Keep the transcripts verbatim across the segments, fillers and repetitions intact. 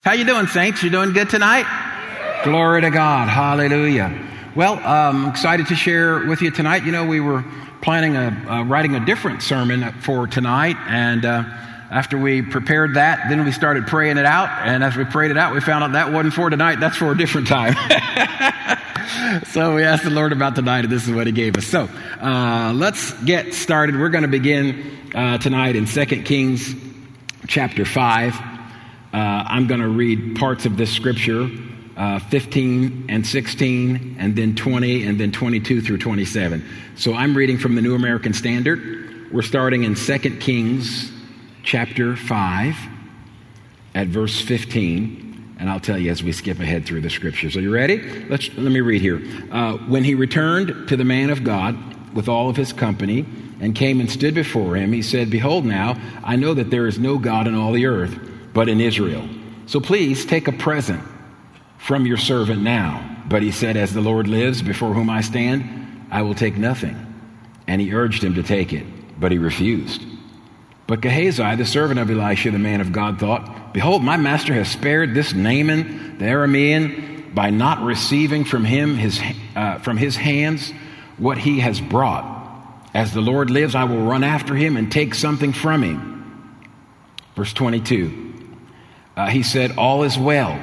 How you doing, saints? You doing good tonight? Glory to God. Hallelujah. Well, um, I'm excited to share with you tonight. You know, we were planning a, uh, writing a different sermon for tonight, and uh, after we prepared that, then we started praying it out, and as we prayed it out, we found out that wasn't for tonight, that's for a different time. So we asked the Lord about tonight, and this is what He gave us. So uh, let's get started. We're going to begin uh, tonight in Second Kings chapter five. Uh, I'm going to read parts of this scripture, uh, fifteen and sixteen, and then twenty, and then twenty-two through twenty-seven. So I'm reading from the New American Standard. We're starting in Second Kings chapter five at verse fifteen, and I'll tell you as we skip ahead through the scriptures. Are you ready? Let's, let me read here. Uh, when he returned to the man of God with all of his company and came and stood before him, he said, "Behold now, I know that there is no God in all the earth but in Israel. So please take a present from your servant now." But he said, "As the Lord lives, before whom I stand, I will take nothing." And he urged him to take it, but he refused. But Gehazi, the servant of Elisha, the man of God, thought, "Behold, my master has spared this Naaman the Aramean by not receiving from him his uh, from his hands what he has brought. As the Lord lives, I will run after him and take something from him." Verse twenty-two. Uh, he said, "All is well.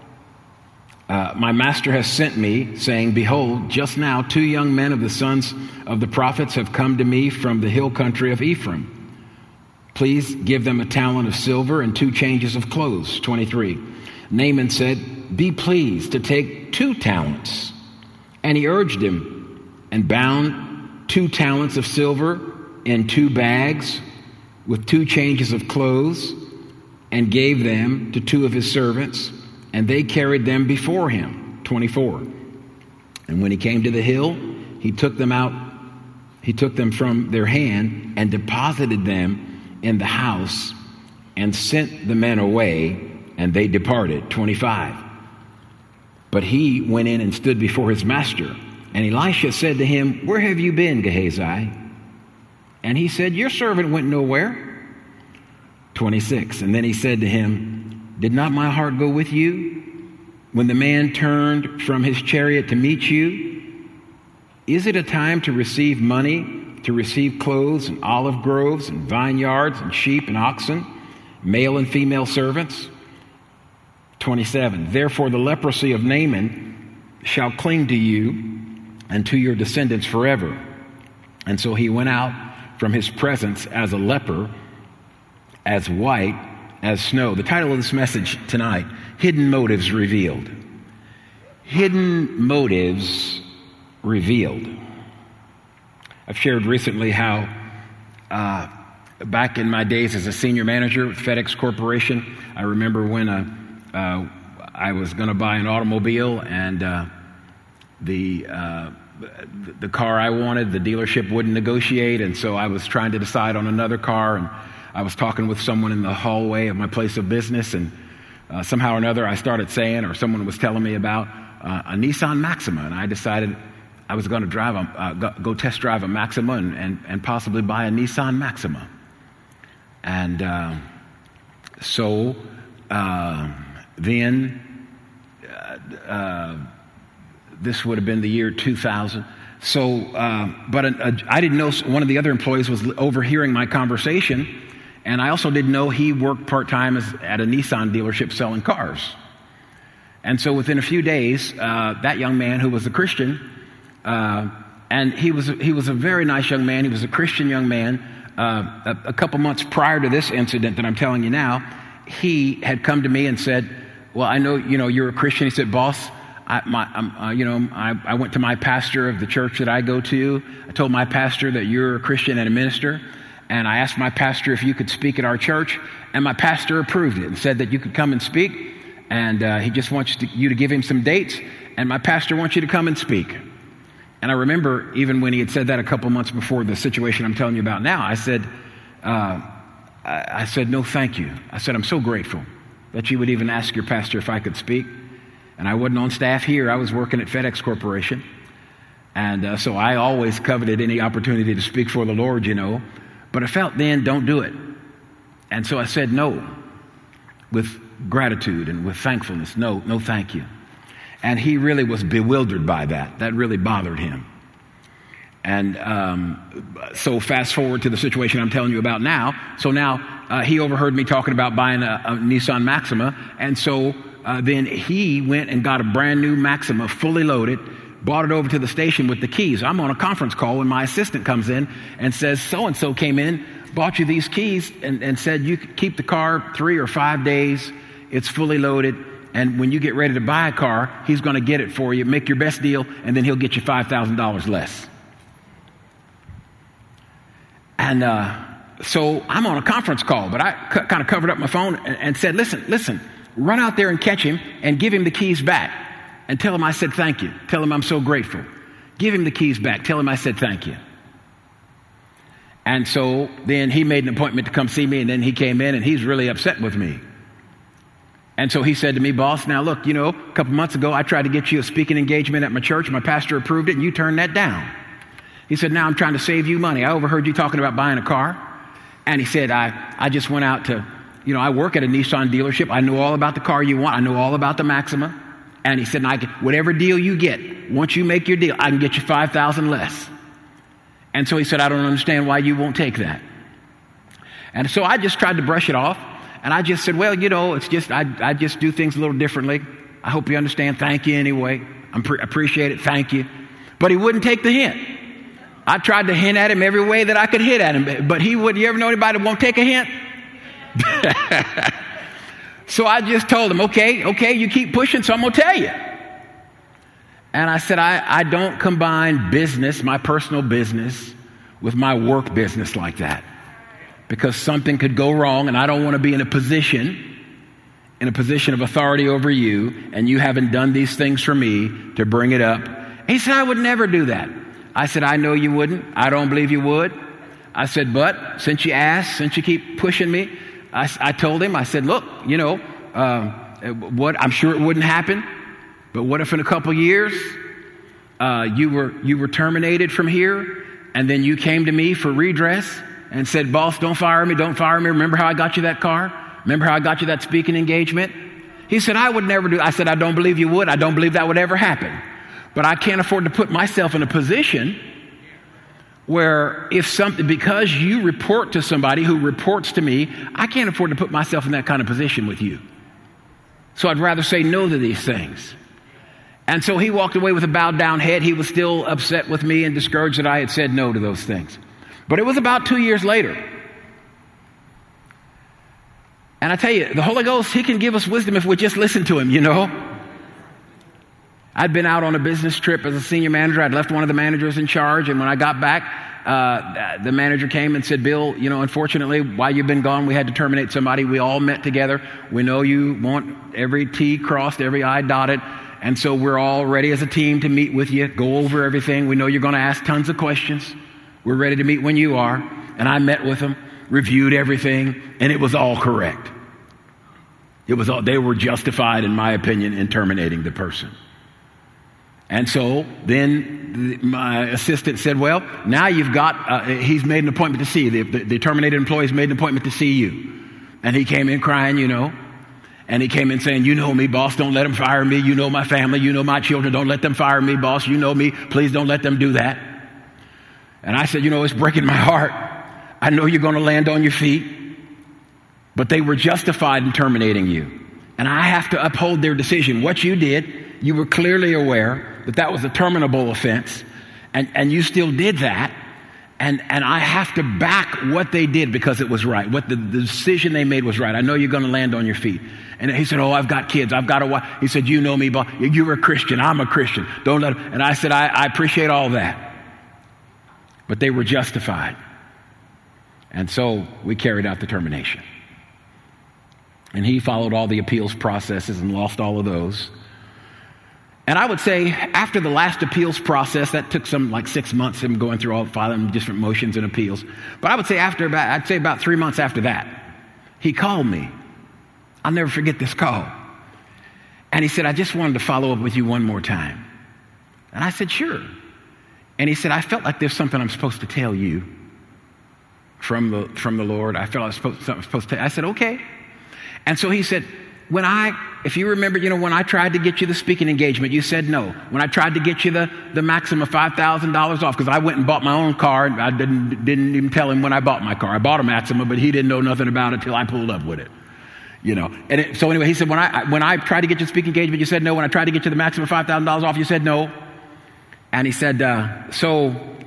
Uh, my master has sent me, saying, Behold, just now two young men of the sons of the prophets have come to me from the hill country of Ephraim. Please give them a talent of silver and two changes of clothes." twenty-three. Naaman said, "Be pleased to take two talents." And he urged him and bound two talents of silver in two bags with two changes of clothes, and gave them to two of his servants, and they carried them before him. twenty-four. And when he came to the hill, he took them out, he took them from their hand and deposited them in the house and sent the men away, and they departed. twenty-five. But he went in and stood before his master, and Elisha said to him, "Where have you been, Gehazi?" And he said, "Your servant went nowhere." twenty-six. And then he said to him, "Did not my heart go with you when the man turned from his chariot to meet you? Is it a time to receive money, to receive clothes and olive groves and vineyards and sheep and oxen, male and female servants?" twenty-seven. "Therefore the leprosy of Naaman shall cling to you and to your descendants forever." And so he went out from his presence as a leper, as white as snow. The title of this message tonight, Hidden Motives Revealed. Hidden Motives Revealed. I've shared recently how uh, back in my days as a senior manager with FedEx Corporation, I remember when uh, uh, I was going to buy an automobile, and uh, the uh, the car I wanted, the dealership wouldn't negotiate, and so I was trying to decide on another car, and I was talking with someone in the hallway of my place of business, and uh, somehow or another I started saying, or someone was telling me about uh, a Nissan Maxima, and I decided I was going to drive a, uh, go, go test drive a Maxima and, and, and possibly buy a Nissan Maxima. And uh, so uh, then, uh, uh, this would have been the year two thousand. So, uh, but a, a, I didn't know one of the other employees was overhearing my conversation. And I also didn't know he worked part-time as, at a Nissan dealership selling cars. And so within a few days, uh, that young man who was a Christian, uh, and he was, he was a very nice young man. He was a Christian young man. Uh, a, a couple months prior to this incident that I'm telling you now, he had come to me and said, "Well, I know, you know, you're a Christian." He said, "Boss, I, my, uh, you know, I, I went to my pastor of the church that I go to. I told my pastor that you're a Christian and a minister. And I asked my pastor if you could speak at our church, and my pastor approved it and said that you could come and speak. And uh, he just wants you to, you to give him some dates, and my pastor wants you to come and speak." And I remember even when he had said that a couple months before the situation I'm telling you about now, I said, uh, I, I said, "No, thank you." I said, "I'm so grateful that you would even ask your pastor if I could speak." And I wasn't on staff here. I was working at FedEx Corporation. And uh, so I always coveted any opportunity to speak for the Lord, you know. But I felt then, don't do it. And so I said no, with gratitude and with thankfulness. No, no thank you. And he really was bewildered by that. That really bothered him. And um, so fast forward to the situation I'm telling you about now. So now uh, he overheard me talking about buying a, a Nissan Maxima. And so uh, then he went and got a brand new Maxima, fully loaded, brought it over to the station with the keys. I'm on a conference call when my assistant comes in and says, so-and-so came in, bought you these keys, and, and said you could keep the car three or five days. It's fully loaded. And when you get ready to buy a car, he's going to get it for you, make your best deal, and then he'll get you five thousand dollars less. And uh, so I'm on a conference call, but I c- kind of covered up my phone and, and said, listen, listen, run out there and catch him and give him the keys back and tell him I said thank you. Tell him I'm so grateful. Give him the keys back. Tell him I said thank you. And so then he made an appointment to come see me, and then he came in and he's really upset with me. And so he said to me, boss, now look, you know, a couple months ago I tried to get you a speaking engagement at my church. My pastor approved it and you turned that down. He said, now I'm trying to save you money. I overheard you talking about buying a car. And he said, I, I just went out to, you know, I work at a Nissan dealership. I know all about the car you want. I know all about the Maxima. And he said, I can, whatever deal you get, once you make your deal, I can get you five thousand less. And so he said, I don't understand why you won't take that. And so I just tried to brush it off. And I just said, well, you know, it's just, I, I just do things a little differently. I hope you understand. Thank you anyway. I pre- appreciate it. Thank you. But he wouldn't take the hint. I tried to hint at him every way that I could hit at him, but he would. You ever know anybody that won't take a hint? So I just told him, okay, okay, you keep pushing, so I'm going to tell you. And I said, I, I don't combine business, my personal business, with my work business like that. Because something could go wrong, and I don't want to be in a position, in a position of authority over you, and you haven't done these things for me to bring it up. And he said, I would never do that. I said, I know you wouldn't. I don't believe you would. I said, but since you asked, since you keep pushing me, I, I told him, I said, look, you know, uh, what? I'm sure it wouldn't happen, but what if in a couple years uh, you were you were terminated from here, and then you came to me for redress and said, boss, don't fire me, don't fire me. Remember how I got you that car? Remember how I got you that speaking engagement? He said, I would never do. I said, I don't believe you would. I don't believe that would ever happen. But I can't afford to put myself in a position where if something, because you report to somebody who reports to me, I can't afford to put myself in that kind of position with you. So I'd rather say no to these things. And so he walked away with a bowed down head. He was still upset with me and discouraged that I had said no to those things. But it was about two years later. And I tell you, the Holy Ghost, he can give us wisdom if we just listen to him, you know. I'd been out on a business trip as a senior manager. I'd left one of the managers in charge. And when I got back, uh, the manager came and said, Bill, you know, unfortunately, while you've been gone, we had to terminate somebody. We all met together. We know you want every T crossed, every I dotted. And so we're all ready as a team to meet with you, go over everything. We know you're going to ask tons of questions. We're ready to meet when you are. And I met with them, reviewed everything, and it was all correct. It was all, they were justified, in my opinion, in terminating the person. And so then my assistant said, well, now you've got, uh, he's made an appointment to see you. The, the, the terminated employee's made an appointment to see you. And he came in crying, you know, and he came in saying, you know me, boss, don't let them fire me. You know my family, you know my children, don't let them fire me, boss. You know me, please don't let them do that. And I said, you know, it's breaking my heart. I know you're going to land on your feet, but they were justified in terminating you. And I have to uphold their decision. What you did, you were clearly aware that that was a terminable offense, and, and you still did that, and, and I have to back what they did because it was right. What the, the decision they made was right. I know you're going to land on your feet. And he said, oh, I've got kids. I've got a wife. He said, you know me, but you're a Christian. I'm a Christian. Don't let them. And I said, I, I appreciate all that. But they were justified. And so we carried out the termination. And he followed all the appeals processes and lost all of those. And I would say after the last appeals process, that took some like six months, him going through all filing different motions and appeals. But I would say after about, I'd say about three months after that, he called me. I'll never forget this call. And he said, I just wanted to follow up with you one more time. And I said, sure. And he said, I felt like there's something I'm supposed to tell you from the, from the Lord. I felt I was supposed, something I was supposed to tell. I said, okay. And so he said, when I, if you remember, you know, when I tried to get you the speaking engagement, you said no. When I tried to get you the, the maximum of five thousand dollars off, because I went and bought my own car, and I didn't, didn't even tell him when I bought my car. I bought a Maxima, but he didn't know nothing about it till I pulled up with it. You know, and it, so anyway, he said, when I, when I tried to get you the speaking engagement, you said no. When I tried to get you the maximum of five thousand dollars off, you said no. And he said, uh, so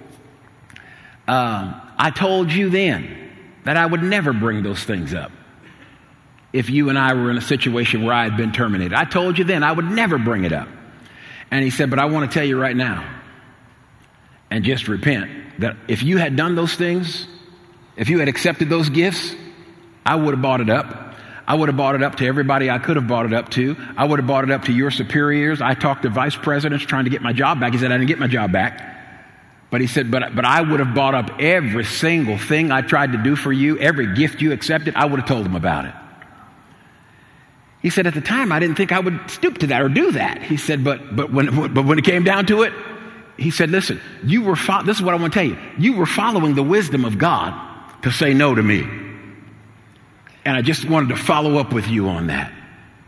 um, I told you then that I would never bring those things up if you and I were in a situation where I had been terminated. I told you then I would never bring it up. And he said, but I want to tell you right now, and just repent, that if you had done those things, if you had accepted those gifts, I would have bought it up. I would have bought it up to everybody I could have bought it up to. I would have bought it up to your superiors. I talked to vice presidents trying to get my job back. He said, I didn't get my job back. But he said, but, but I would have bought up every single thing I tried to do for you, every gift you accepted, I would have told them about it. He said, at the time, I didn't think I would stoop to that or do that. He said, but but when but when it came down to it, he said, listen, you were fo- this is what I want to tell you. You were following the wisdom of God to say no to me. And I just wanted to follow up with you on that.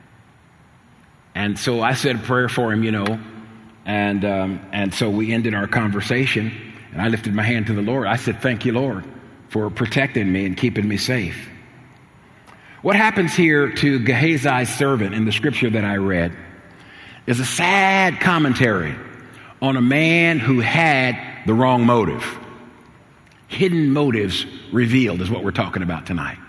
And so I said a prayer for him, you know, and um, and so we ended our conversation, and I lifted my hand to the Lord. I said, thank you, Lord, for protecting me and keeping me safe. What happens here to Gehazi's servant in the scripture that I read is a sad commentary on a man who had the wrong motive. Hidden motives revealed is what we're talking about tonight.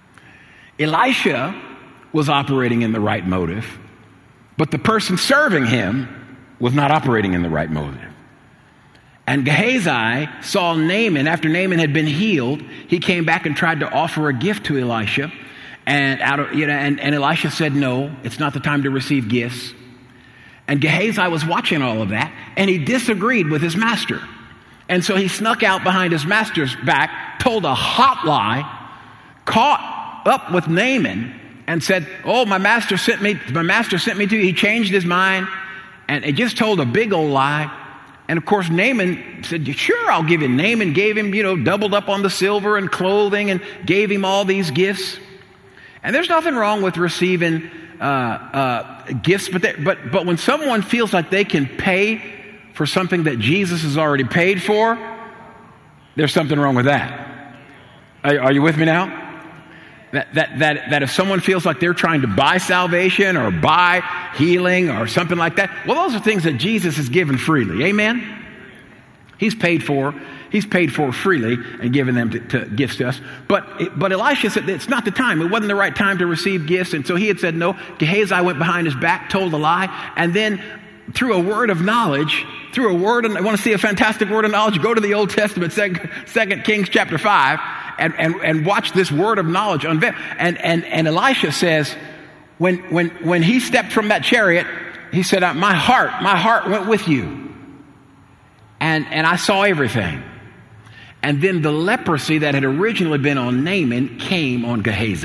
Elisha was operating in the right motive, but the person serving him was not operating in the right motive. And Gehazi saw Naaman. After Naaman had been healed, he came back and tried to offer a gift to Elisha. And, out of, you know, and, and Elisha said, no, it's not the time to receive gifts. And Gehazi was watching all of that, and he disagreed with his master. And so he snuck out behind his master's back, told a hot lie, caught up with Naaman, and said, oh, my master sent me, my master sent me to you. He changed his mind, and he just told a big old lie. And of course, Naaman said, sure, I'll give you. Naaman gave him, you know, doubled up on the silver and clothing and gave him all these gifts. And there's nothing wrong with receiving uh, uh, gifts, but, they, but but when someone feels like they can pay for something that Jesus has already paid for, there's something wrong with that. Are, are you with me now? That, that that that if someone feels like they're trying to buy salvation or buy healing or something like that, well, those are things that Jesus has given freely. Amen? He's paid for. He's paid for freely and given them to, to gifts to us. But but Elisha said it's not the time. It wasn't the right time to receive gifts. And so he had said no. Gehazi went behind his back, told a lie. And then through a word of knowledge, through a word, and I want to see a fantastic word of knowledge, go to the Old Testament, Second Kings chapter five, and, and, and watch this word of knowledge unveil. And, and, and Elisha says, when, when, when he stepped from that chariot, he said, my heart, my heart went with you. And, and I saw everything. And then the leprosy that had originally been on Naaman came on Gehazi.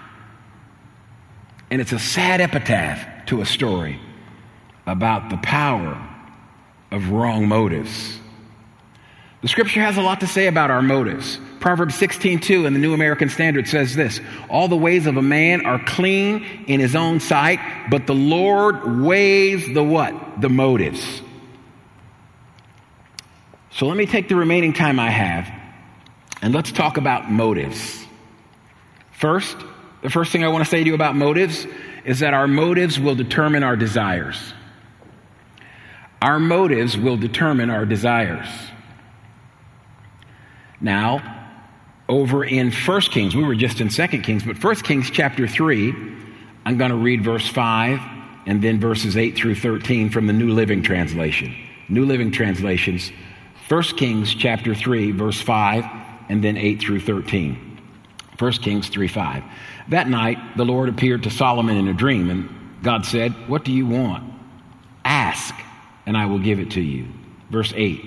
And it's a sad epitaph to a story about the power of wrong motives. The scripture has a lot to say about our motives. Proverbs sixteen two in the New American Standard says this: all the ways of a man are clean in his own sight, but the Lord weighs the what? The motives. So let me take the remaining time I have, and let's talk about motives. First, the first thing I want to say to you about motives is that our motives will determine our desires. Our motives will determine our desires. Now, over in First Kings, we were just in Second Kings, but First Kings chapter three, I'm going to read verse five and then verses eight through thirteen from the New Living Translation. New Living Translations, First Kings chapter three, verse five, and then eight through thirteen. First Kings three five. That night, the Lord appeared to Solomon in a dream, and God said, what do you want? Ask, and I will give it to you. Verse eight.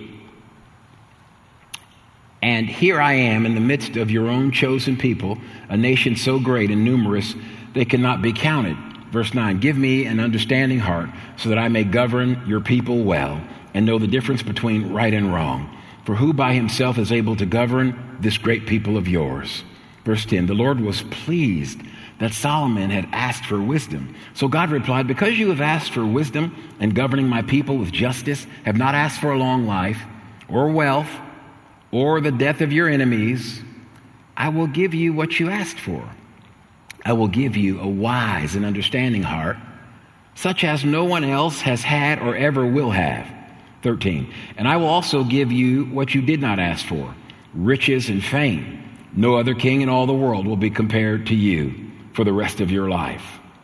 And here I am in the midst of your own chosen people, a nation so great and numerous they cannot be counted. Verse nine. Give me an understanding heart so that I may govern your people well and know the difference between right and wrong. For who by himself is able to govern this great people of yours? Verse ten, the Lord was pleased that Solomon had asked for wisdom. So God replied, because you have asked for wisdom and governing my people with justice, have not asked for a long life or wealth or the death of your enemies, I will give you what you asked for. I will give you a wise and understanding heart, such as no one else has had or ever will have. thirteen, and I will also give you what you did not ask for, riches and fame. No other king in all the world will be compared to you for the rest of your life.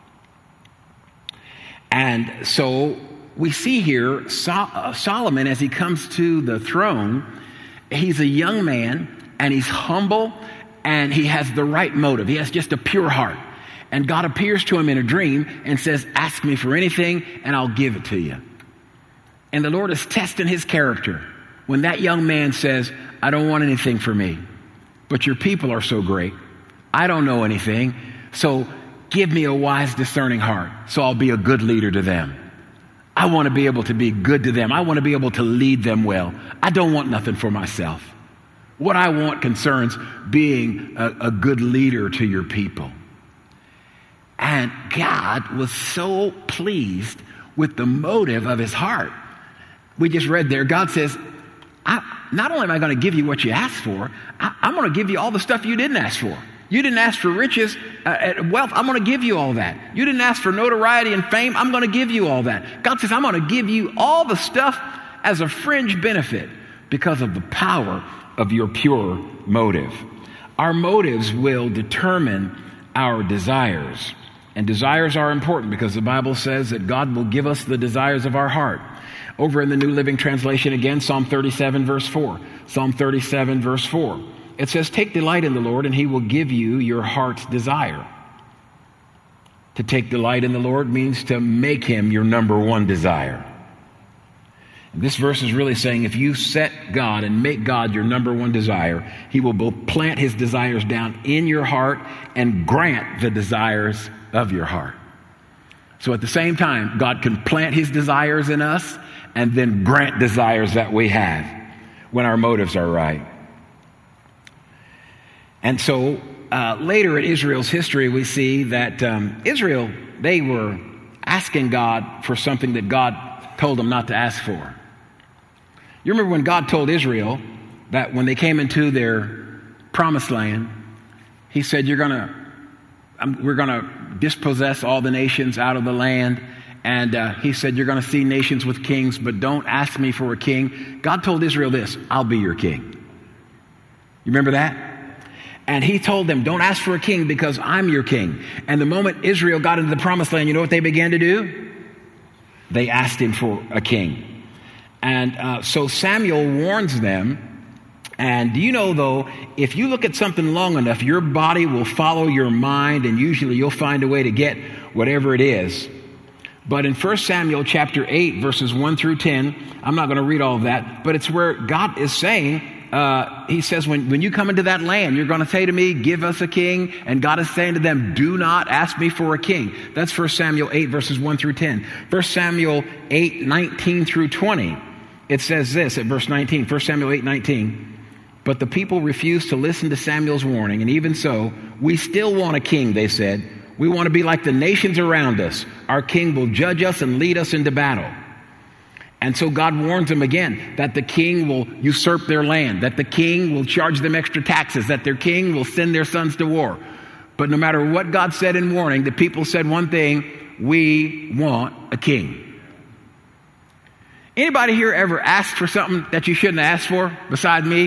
And so we see here Sol- uh, Solomon, as he comes to the throne, he's a young man and he's humble and he has the right motive. He has just a pure heart. And God appears to him in a dream and says, ask me for anything and I'll give it to you. And the Lord is testing his character when that young man says, I don't want anything for me, but your people are so great. I don't know anything. So give me a wise, discerning heart so I'll be a good leader to them. I want to be able to be good to them. I want to be able to lead them well. I don't want nothing for myself. What I want concerns being a, a good leader to your people. And God was so pleased with the motive of his heart. We just read there, God says, I, not only am I going to give you what you asked for, I, I'm going to give you all the stuff you didn't ask for. You didn't ask for riches, uh, wealth. I'm going to give you all that. You didn't ask for notoriety and fame. I'm going to give you all that. God says, I'm going to give you all the stuff as a fringe benefit because of the power of your pure motive. Our motives will determine our desires. And desires are important because the Bible says that God will give us the desires of our heart. Over in the New Living Translation again, Psalm thirty-seven, verse four. Psalm thirty-seven, verse four. It says, take delight in the Lord and he will give you your heart's desire. To take delight in the Lord means to make him your number one desire. And this verse is really saying if you set God and make God your number one desire, he will both plant his desires down in your heart and grant the desires of your heart. So at the same time, God can plant his desires in us and then grant desires that we have when our motives are right. And so uh, later in Israel's history, we see that um, Israel, they were asking God for something that God told them not to ask for. You remember when God told Israel that when they came into their promised land, he said, you're going to, um, we're going to dispossess all the nations out of the land. And uh, he said, you're going to see nations with kings, but don't ask me for a king. God told Israel this, I'll be your king. You remember that? And he told them, don't ask for a king because I'm your king. And the moment Israel got into the promised land, you know what they began to do? They asked him for a king. And uh, so Samuel warns them. And do you know, though, if you look at something long enough, your body will follow your mind, and usually you'll find a way to get whatever it is. But in First Samuel chapter eight, verses one through ten, I'm not going to read all of that, but it's where God is saying, uh, he says, when, when you come into that land, you're going to say to me, give us a king. And God is saying to them, do not ask me for a king. That's First Samuel eight, verses one through ten. First Samuel eight, nineteen through twenty. It says this at verse nineteen, First Samuel eight, nineteen. But the people refused to listen to Samuel's warning. And even so, we still want a king, they said. We want to be like the nations around us. Our king will judge us and lead us into battle. And so God warns them again that the king will usurp their land, that the king will charge them extra taxes, that their king will send their sons to war. But no matter what God said in warning, the people said one thing, we want a king. Anybody here ever asked for something that you shouldn't have asked for besides me?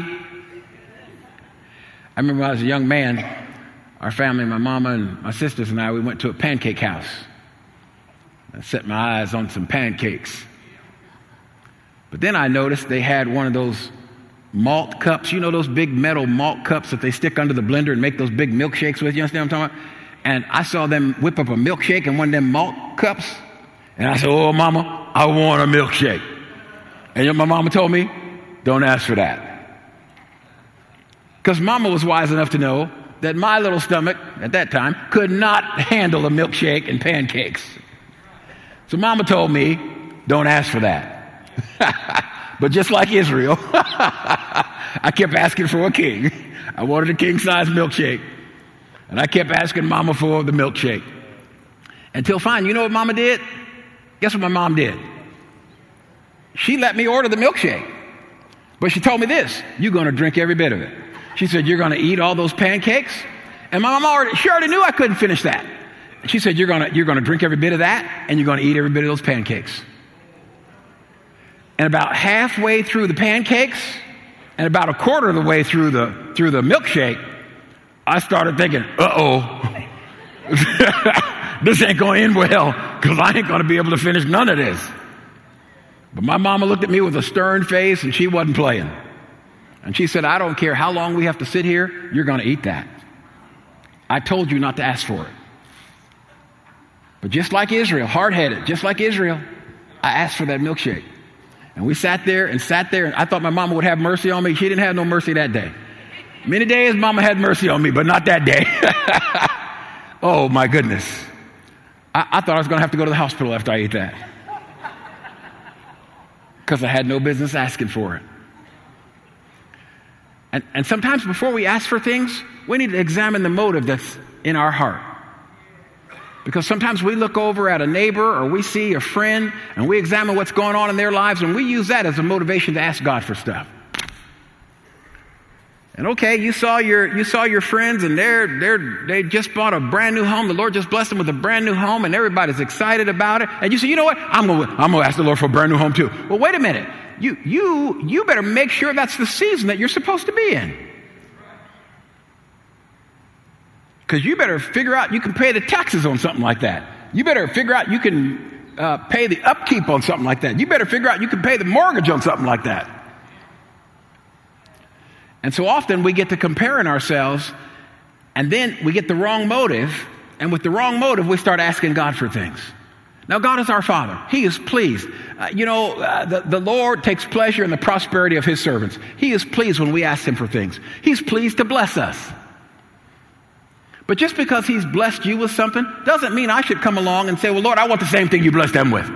I remember when I was a young man, our family, my mama and my sisters and I, we went to a pancake house. I set my eyes on some pancakes. But then I noticed they had one of those malt cups. You know those big metal malt cups that they stick under the blender and make those big milkshakes with? You understand what I'm talking about? And I saw them whip up a milkshake in one of them malt cups. And I said, oh, mama, I want a milkshake. And you know, my mama told me, don't ask for that. Because mama was wise enough to know that my little stomach at that time could not handle a milkshake and pancakes. So mama told me, don't ask for that. But just like Israel, I kept asking for a king. I wanted a king-sized milkshake. And I kept asking Mama for the milkshake. Until fine, you know what Mama did? Guess what my mom did? She let me order the milkshake. But she told me this, you're going to drink every bit of it. She said, you're going to eat all those pancakes? And my mom already, she already knew I couldn't finish that. She said, you're going to, you're going to drink every bit of that, and you're going to eat every bit of those pancakes. And about halfway through the pancakes, and about a quarter of the way through the, through the milkshake, I started thinking, uh-oh, this ain't going to end well, because I ain't going to be able to finish none of this. But my mama looked at me with a stern face, and she wasn't playing. And she said, I don't care how long we have to sit here, you're going to eat that. I told you not to ask for it. But just like Israel, hard-headed, just like Israel, I asked for that milkshake. And we sat there and sat there, and I thought my mama would have mercy on me. She didn't have no mercy that day. Many days mama had mercy on me, but not that day. Oh, my goodness. I, I thought I was going to have to go to the hospital after I ate that. Because I had no business asking for it. And, and sometimes before we ask for things, we need to examine the motive that's in our heart. Because sometimes we look over at a neighbor or we see a friend and we examine what's going on in their lives, and we use that as a motivation to ask God for stuff. And okay, you saw your you saw your friends, and they're they're they just bought a brand new home. The Lord just blessed them with a brand new home, and everybody's excited about it. And you say, you know what? I'm gonna I'm gonna ask the Lord for a brand new home too. Well, wait a minute. You you you better make sure that's the season that you're supposed to be in. Because you better figure out you can pay the taxes on something like that. You better figure out you can uh, pay the upkeep on something like that. You better figure out you can pay the mortgage on something like that. And so often we get to comparing ourselves, and then we get the wrong motive, and with the wrong motive we start asking God for things. Now, God is our Father. He is pleased. Uh, you know, uh, the, the Lord takes pleasure in the prosperity of His servants. He is pleased when we ask Him for things. He's pleased to bless us. But just because He's blessed you with something doesn't mean I should come along and say, well, Lord, I want the same thing you blessed them with.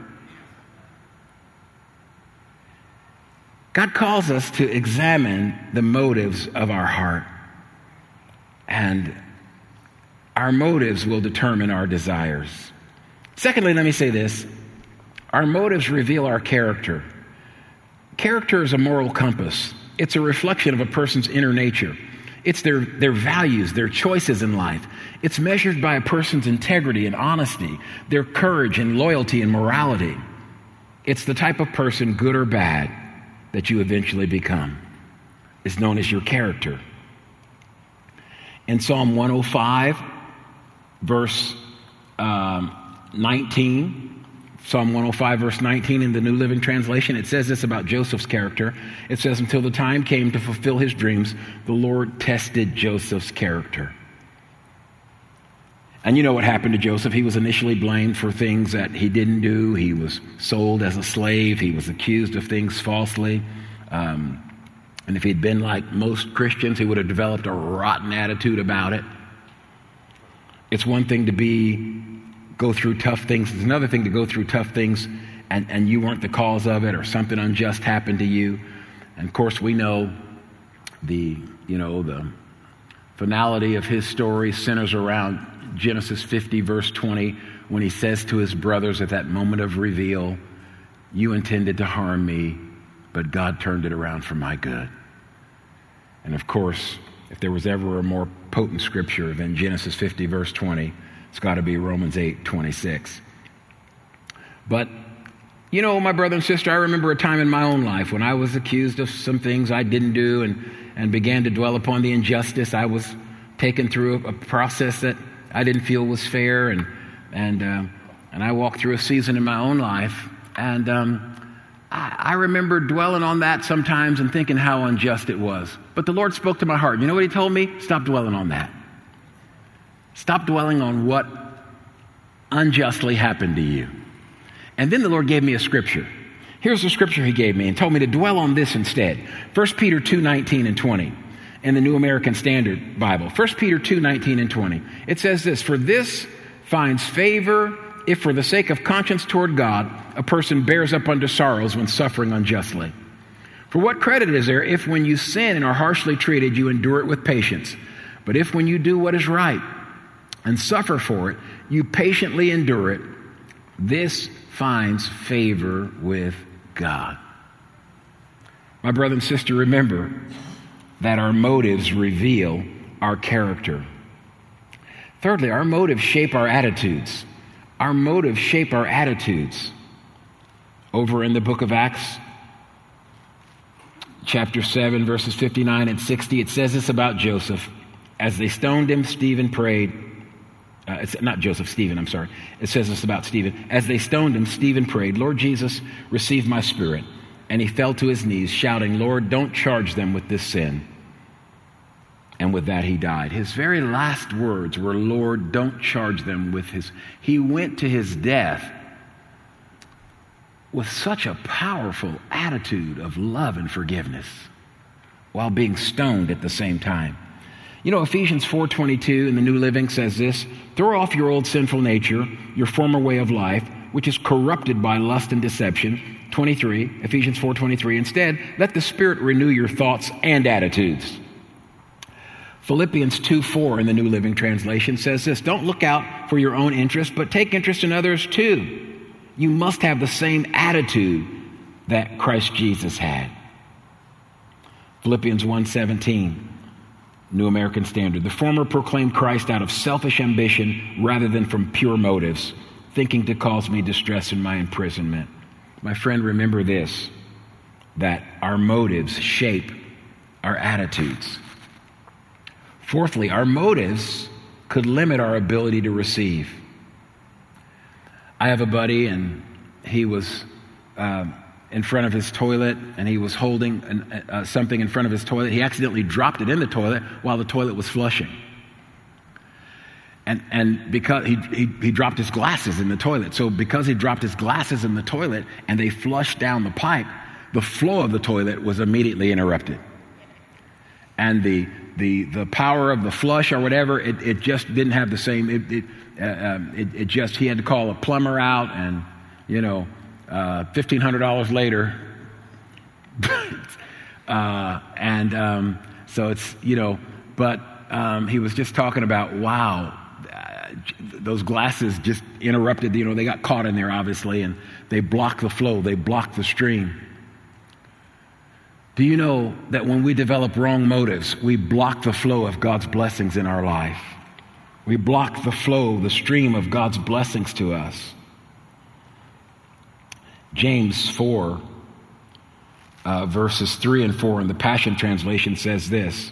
God calls us to examine the motives of our heart. And our motives will determine our desires. Secondly, let me say this. Our motives reveal our character. Character is a moral compass. It's a reflection of a person's inner nature. It's their, their values, their choices in life. It's measured by a person's integrity and honesty, their courage and loyalty and morality. It's the type of person, good or bad, that you eventually become. It's known as your character. In Psalm one oh five, verse um, nineteen, Psalm one oh five, verse nineteen in the New Living Translation, it says this about Joseph's character. It says, until the time came to fulfill his dreams, the Lord tested Joseph's character. And you know what happened to Joseph. He was initially blamed for things that he didn't do. He was sold as a slave. He was accused of things falsely. Um, and if he'd been like most Christians, he would have developed a rotten attitude about it. It's one thing to be, go through tough things. It's another thing to go through tough things and, and you weren't the cause of it, or something unjust happened to you. And of course, we know the, you know, the finality of his story centers around Genesis fifty, verse twenty, when he says to his brothers at that moment of reveal, you intended to harm me, but God turned it around for my good. And of course, if there was ever a more potent scripture than Genesis fifty, verse twenty, it's got to be Romans eight, twenty-six. But, you know, my brother and sister, I remember a time in my own life when I was accused of some things I didn't do and, and began to dwell upon the injustice. I was taken through a, a process that I didn't feel was fair, and and uh, and I walked through a season in my own life, and um, I, I remember dwelling on that sometimes and thinking how unjust it was. But the Lord spoke to my heart. You know what He told me? Stop dwelling on that. Stop dwelling on what unjustly happened to you. And then the Lord gave me a scripture. Here's the scripture He gave me and told me to dwell on this instead. First Peter two, nineteen and twenty. In the New American Standard Bible. First Peter two, nineteen and twenty. It says this, for this finds favor if for the sake of conscience toward God, a person bears up under sorrows when suffering unjustly. For what credit is there if when you sin and are harshly treated, you endure it with patience? But if when you do what is right and suffer for it, you patiently endure it, this finds favor with God. My brother and sister, remember that our motives reveal our character. Thirdly, our motives shape our attitudes. Our motives shape our attitudes. Over in the book of Acts, chapter seven, verses fifty-nine and sixty, it says this about Joseph. As they stoned him, Stephen prayed. Uh, it's not Joseph, Stephen, I'm sorry. It says this about Stephen. As they stoned him, Stephen prayed, Lord Jesus, receive my spirit. And he fell to his knees, shouting, Lord, don't charge them with this sin. And with that, he died. His very last words were, Lord, don't charge them with his... He went to his death with such a powerful attitude of love and forgiveness while being stoned at the same time. You know, Ephesians four twenty-two in the New Living says this, throw off your old sinful nature, your former way of life, which is corrupted by lust and deception. twenty-three, Ephesians four twenty-three. Instead, let the Spirit renew your thoughts and attitudes. Philippians two four in the New Living Translation says this, don't look out for your own interest, but take interest in others too. You must have the same attitude that Christ Jesus had. Philippians one seventeen, New American Standard. The former proclaimed Christ out of selfish ambition rather than from pure motives, thinking to cause me distress in my imprisonment. My friend, remember this, that our motives shape our attitudes. Fourthly, our motives could limit our ability to receive. I have a buddy, and he was uh, in front of his toilet, and he was holding an, uh, something in front of his toilet. He accidentally dropped it in the toilet while the toilet was flushing. And and because he, he he dropped his glasses in the toilet. So because he dropped his glasses in the toilet and they flushed down the pipe, the flow of the toilet was immediately interrupted. And the the the power of the flush or whatever, it, it just didn't have the same, it it, uh, um, it it just, he had to call a plumber out, and, you know, uh, fifteen hundred dollars later, uh, and um, so it's, you know, but um, he was just talking about, wow, uh, those glasses just interrupted, you know, they got caught in there, obviously, and they blocked the flow, they blocked the stream. Do you know that when we develop wrong motives, we block the flow of God's blessings in our life? We block the flow, the stream of God's blessings to us. James four, uh, verses three and four in the Passion Translation says this.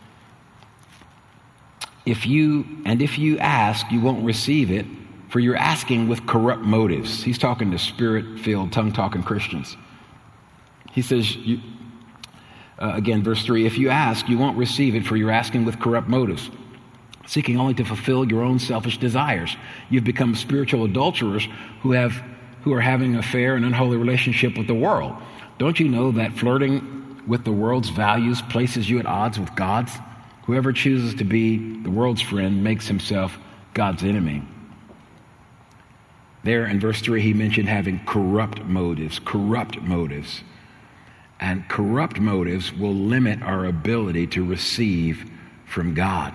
If you, and if you ask, you won't receive it, for you're asking with corrupt motives. He's talking to spirit-filled, tongue-talking Christians. He says, you, Uh, again, verse three, if you ask, you won't receive it, for you're asking with corrupt motives, seeking only to fulfill your own selfish desires. You've become spiritual adulterers who have, who are having an affair and unholy relationship with the world. Don't you know that flirting with the world's values places you at odds with God's? Whoever chooses to be the world's friend makes himself God's enemy. There in verse three, he mentioned having corrupt motives, corrupt motives. And corrupt motives will limit our ability to receive from God.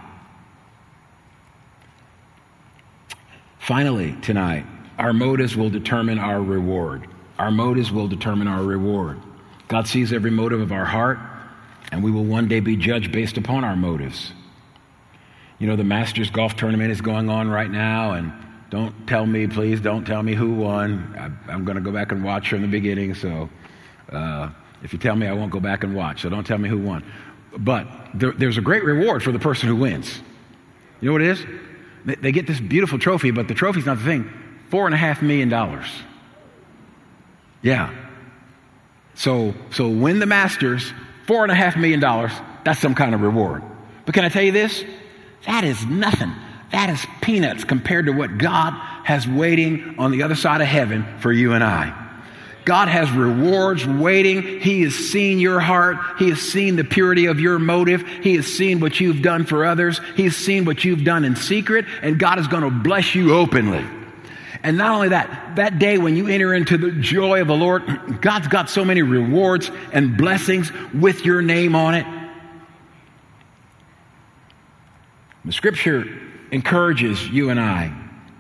Finally, tonight, our motives will determine our reward. Our motives will determine our reward. God sees every motive of our heart, and we will one day be judged based upon our motives. You know, the Masters golf tournament is going on right now, and don't tell me, please don't tell me who won. I, I'm going to go back and watch from the beginning, so... Uh, If you tell me, I won't go back and watch, so don't tell me who won. But there, there's a great reward for the person who wins. You know what it is? They, they get this beautiful trophy, but the trophy's not the thing. Four and a half million dollars. Yeah. So, so win the Masters, four and a half million dollars, that's some kind of reward. But can I tell you this? That is nothing. That is peanuts compared to what God has waiting on the other side of heaven for you and I. God has rewards waiting. He has seen your heart. He has seen the purity of your motive. He has seen what you've done for others. He has seen what you've done in secret, and God is going to bless you openly. And not only that, that day when you enter into the joy of the Lord, God's got so many rewards and blessings with your name on it. The Scripture encourages you and I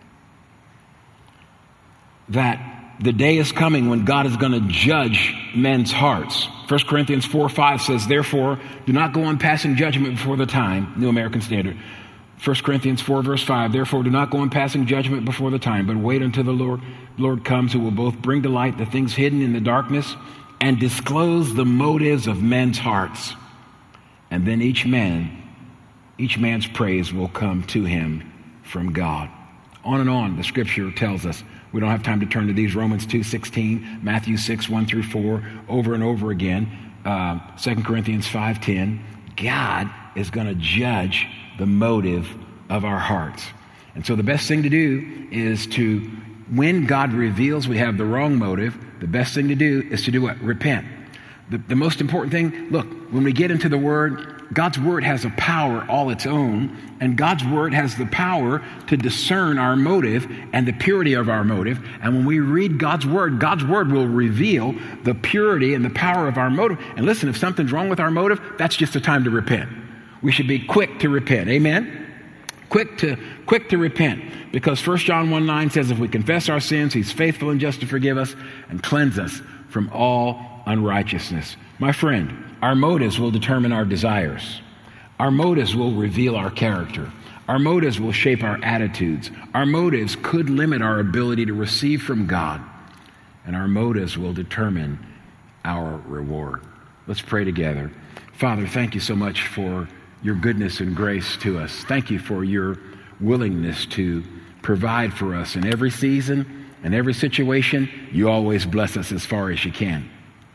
that the day is coming when God is going to judge men's hearts. First Corinthians four five says, therefore, do not go on passing judgment before the time, New American Standard. First Corinthians four verse five, therefore do not go on passing judgment before the time, but wait until the Lord, Lord comes, who will both bring to light the things hidden in the darkness and disclose the motives of men's hearts. And then each man, each man's praise will come to him from God. On and on, the Scripture tells us. We don't have time to turn to these. Romans two sixteen, Matthew six one through four, over and over again. Uh, Second Corinthians five ten. God is going to judge the motive of our hearts. And so the best thing to do is to, when God reveals we have the wrong motive, the best thing to do is to do what? Repent. The, the most important thing, look, when we get into the Word, God's Word has a power all its own, and God's Word has the power to discern our motive and the purity of our motive. And when we read God's Word, God's Word will reveal the purity and the power of our motive. And listen, if something's wrong with our motive, that's just a time to repent. We should be quick to repent. Amen? Quick to quick to repent. Because First John one nine says, if we confess our sins, He's faithful and just to forgive us and cleanse us from all unrighteousness. My friend, our motives will determine our desires. Our motives will reveal our character. Our motives will shape our attitudes. Our motives could limit our ability to receive from God. And our motives will determine our reward. Let's pray together. Father, thank you so much for your goodness and grace to us. Thank you for your willingness to provide for us in every season and every situation. You always bless us as far as you can.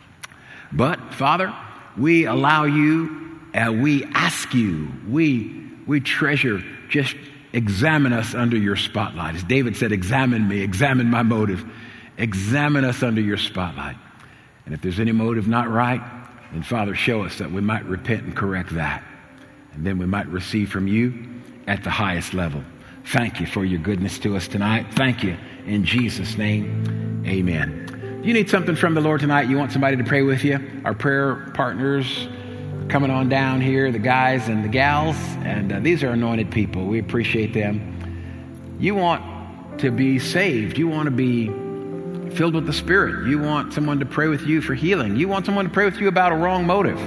But, Father, we allow you, uh, we ask you, we, we treasure, just examine us under your spotlight. As David said, examine me, examine my motive, examine us under your spotlight. And if there's any motive not right, then, Father, show us that we might repent and correct that. And then we might receive from you at the highest level. Thank you for your goodness to us tonight. Thank you. In Jesus' name, amen. If you need something from the Lord tonight, you want somebody to pray with you, our prayer partners are coming on down here, the guys and the gals, and uh, these are anointed people. We appreciate them. You want to be saved. You want to be filled with the Spirit. You want someone to pray with you for healing. You want someone to pray with you about a wrong motive.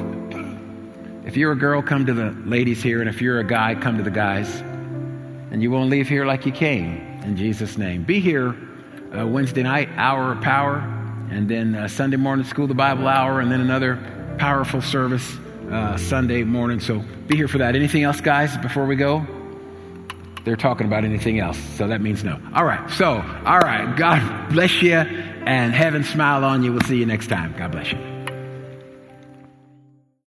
If you're a girl, come to the ladies here, and if you're a guy, come to the guys. And you won't leave here like you came, in Jesus' name. Be here uh, Wednesday night, hour of power. And then uh, Sunday morning, School of the Bible hour, and then another powerful service uh, Sunday morning. So be here for that. Anything else, guys, before we go? They're talking about anything else, so that means no. All right, so, all right. God bless you, and heaven smile on you. We'll see you next time. God bless you.